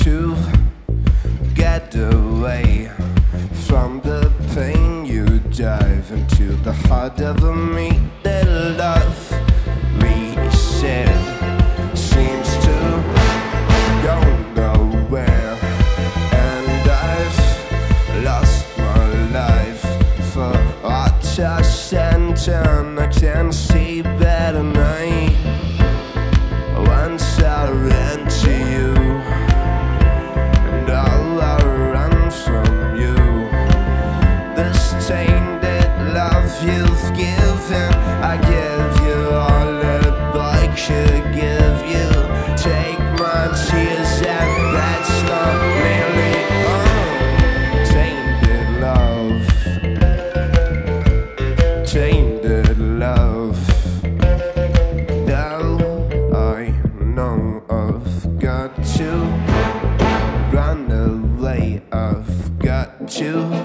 to get away from the pain. You dive into the heart of me. The love we share seems to go nowhere, and I've lost my life for what I sent, and I can see better night once I ran to you, and all I run from you. This tainted love you've given, I give you all that I could give you. Take my tears and that's not nearly all. Tainted love, tainted love. Now I know I've got to run away, I've got to